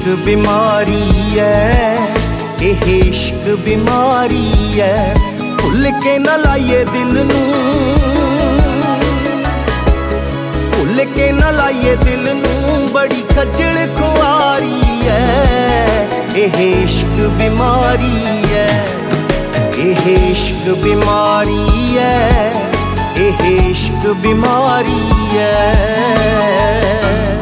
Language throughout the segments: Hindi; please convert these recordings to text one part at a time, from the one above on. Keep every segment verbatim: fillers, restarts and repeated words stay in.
बीमारी है, एह इश्क बीमारी है। भुल के न लाइए दिल नू, भुल के न लाइए दिल नू, बड़ी खजल खुआरी है। एह इश्क बीमारी है, एह इश्क बीमारी है, एह इश्क बीमारी है।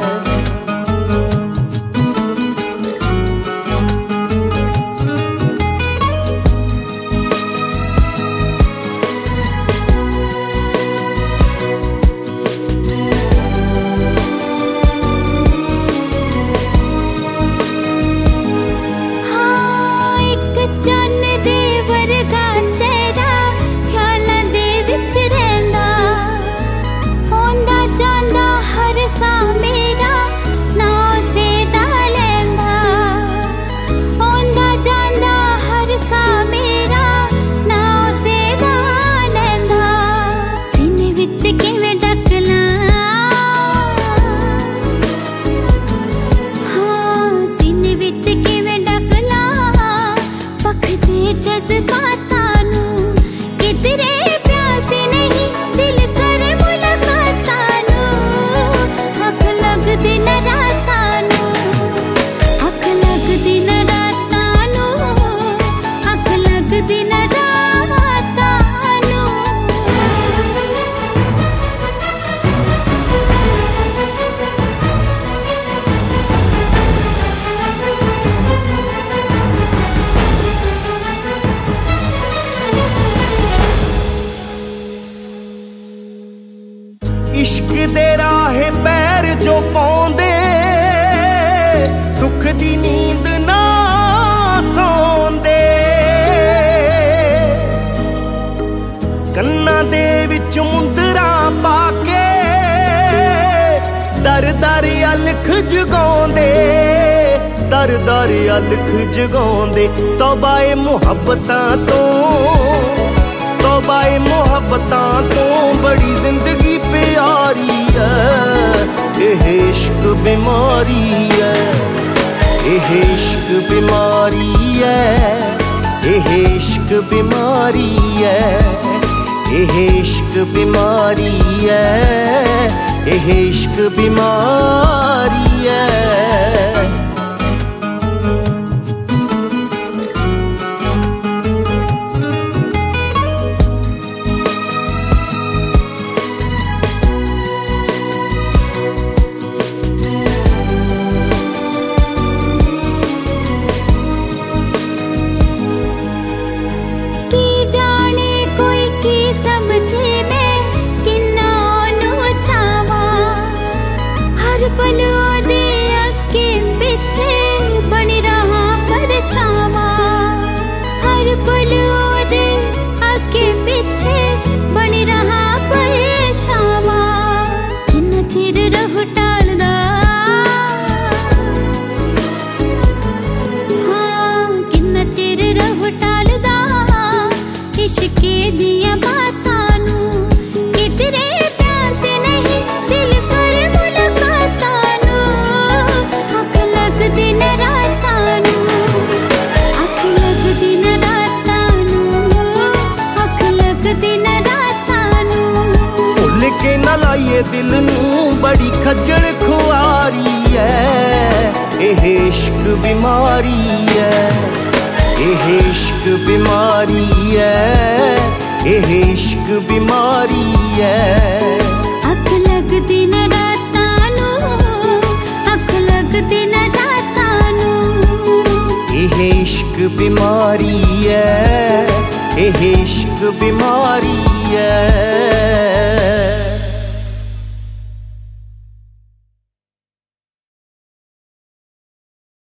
इश्क दे राहे पैर जो पाउंदे, सुख दी नींद ना सौंदे। कन्ना दे विच मुंदरा पाके दर दर अलख जगाउंदे, दर दर अलख जगाउंदे। तौबाए मुहब्बतां तो, तौबाए मुहब्बतां तो बड़ी जिंदगी प्यारी है। एह इश्क बीमारी है, एह इश्क बीमारी है, एह इश्क बीमारी है, एह इश्क बीमारी है, एह इश्क बीमारी है। के न लाइए दिल नू, बड़ी खजल खुआरी है। एह इश्क बीमारी है, एह इश्क बीमारी है, एह इश्क बीमारी है। अख लगदी न रातां नू, अख लगदी न रातां नू। एह इश्क बीमारी है, एह इश्क बीमारी है।